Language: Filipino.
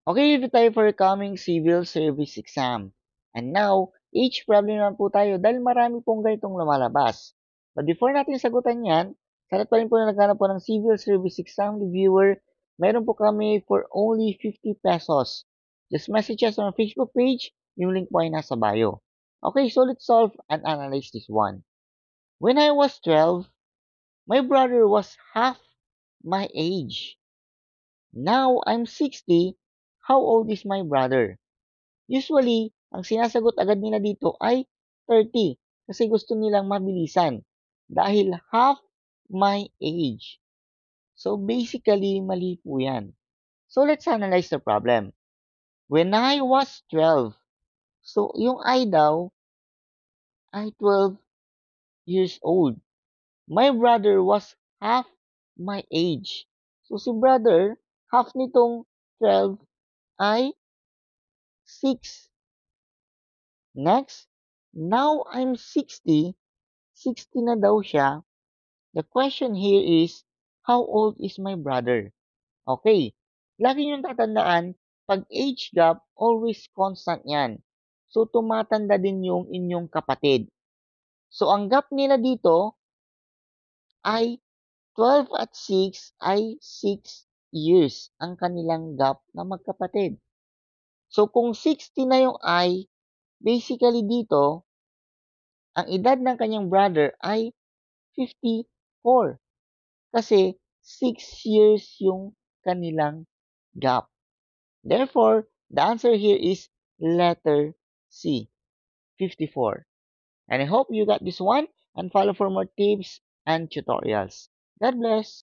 Okay, dito tayo for coming civil service exam. And now, each problem naman po tayo dahil marami pong ganitong lumalabas. But before natin sagutan yan, sa lahat pa rin po na naghanap po ng civil service exam reviewer, meron po kami for only 50 pesos. Just message us on our Facebook page, yung link po ay nasa bio. Okay, so let's solve and analyze this one. When I was 12, my brother was half my age. Now I'm 60, how old is my brother? Usually, ang sinasagot agad nila dito ay 30 kasi gusto nilang mabilisan dahil half my age. So basically, mali po yan. So let's analyze the problem. When I was 12, so yung I daw ay 12 years old. My brother was half my age. So si brother, half nitong 12 ay 6. Next, now I'm 60. 60 na daw siya. The question here is, how old is my brother? Okay, lagi niyong tatandaan, pag age gap, always constant yan. So, tumatanda din yung inyong kapatid. So, ang gap nila dito ay 12 at 6 ay 6 years ang kanilang gap na magkapatid. So, kung 60 na yung I, basically dito, ang edad ng kanyang brother ay 54. Kasi 6 years yung kanilang gap. Therefore, the answer here is letter C, 54. And I hope you got this one and follow for more tips and tutorials. God bless.